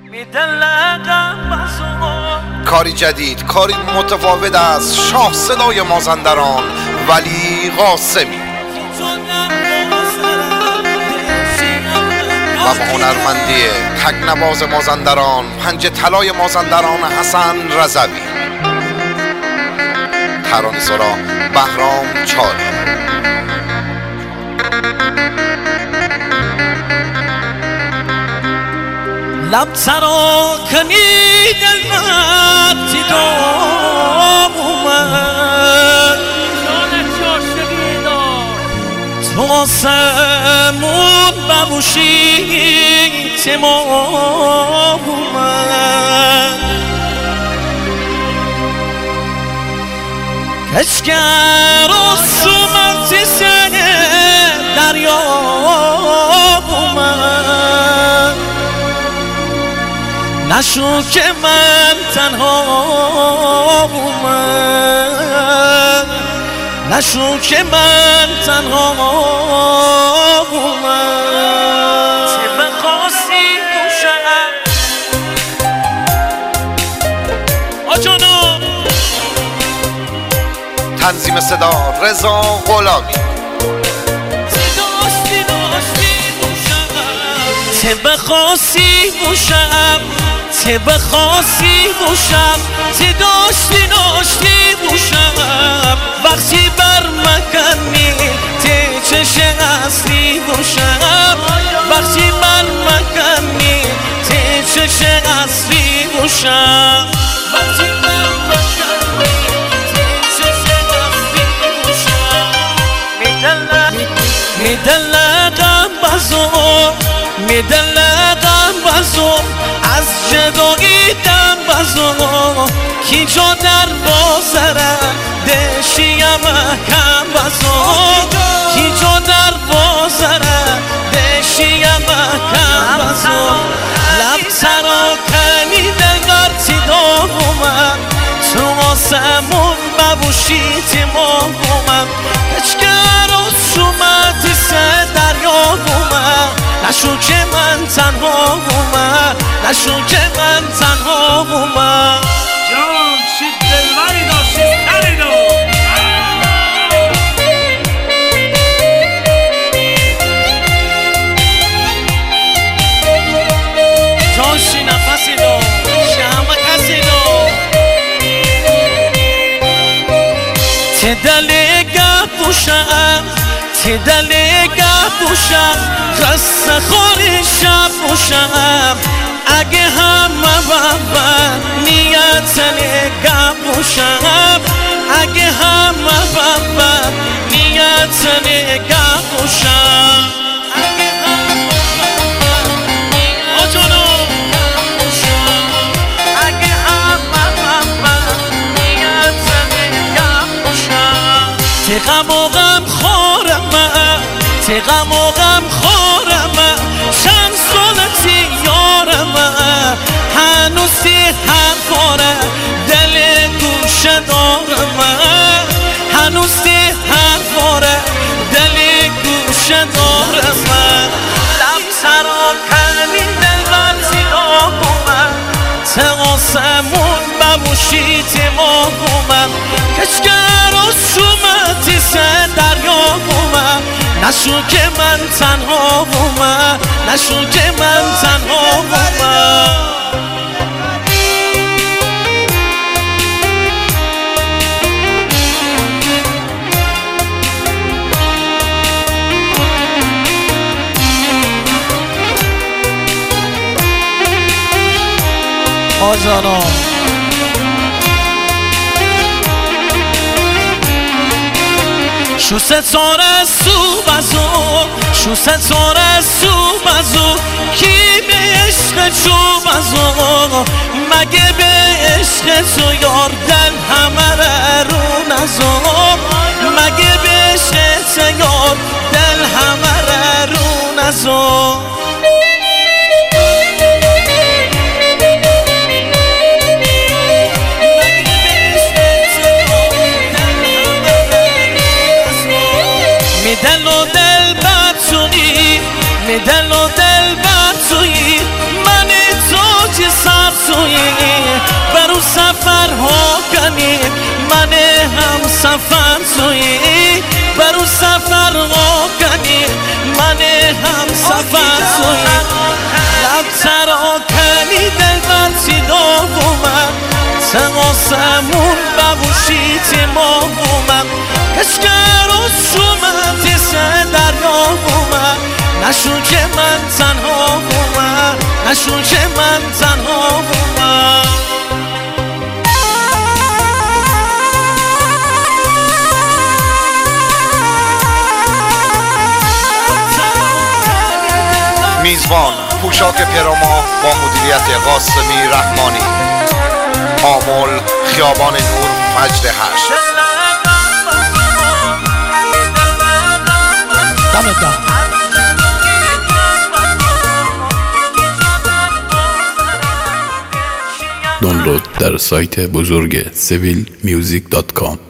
کاری جدید، کاری متفاوت از شاه صدای مازندران ولی قاسمی و با هنرمندی تکنواز مازندران، پنج طلای مازندران حسن رضوی، ترانه‌سرا بهرام چاری. لب ترا کنی دل وقتی دام اومد تو آسمون ببوشی تمام اومد کشگر و سومتی سر دریا اومد نشو که من تنها اومد نشو که من تنها اومد چه بخواستی دوشم آجانو تنظیم صدا رضا غلامی. چه بخواستی بوشم چه بخواستی بوشم چه داشتی بوشم وقتی بر مکنی ته چش اصلی بوشم وقتی بر مکنی ته چش اصلی بوشم وقتی بر مکنی ته چش اصلی بوشم میدلقم بزرگ میدلقم بزرگ از جدایی دم بزرگ کی جا در بازره دشیم کم بزرگ کی جا در بازره دشیم کم بزرگ لب سرا کنی دنگرتی داغومم تو آسمون ببوشی تیمام بومم کچگر و سومتی سه دریا بومم نشو که من تنها بومم نشو که من تنها بومم جان چی دلوری داشتی تریدو جانشی نفسی دو شمع کسی دو چه دلی گپ بوشم چه دلی گپ بوشم خسته خوری شب بوشم اگه همه بابا نیت نگه بوشم اگه همه بابا نیت نگه بوشم غم و غم خورم غم و غم خورم چند سالتی یارم هنوزی هر خوره دل گوش دارم هنوزی هر خوره دل گوش دارم لب سرا کنی دل برزی آبومم چه آسمون بموشی تمام بومم کشگر و سومتی سه دریا بومم نشو که من تنها بومم نشو که من تنها بومم آجانا شو ستاره سو بزو شو ستاره سو بزو کی به عشق چو بزو مگه به عشق تو یار دل همه رو نزو مگه به عشق تو یار دل همه رو نزو دل و دل بر تویی من تو که سوی برو سفرها کنی من هم سفر سوی برو سفرها کنی من هم سفر سوی لب ترا کنی دل برچی دومم سماسمون ببوشی تیمامومم کشکر و شومم تیسه دریامومم نشون که من تنها بومم نشون که من تنها بومم میزبان پوشاک پیراما با مدیریت قاسمی رحمانی. آمل خیابان نور فجر 8. دانلود در سایت بزرگ civilmusic.com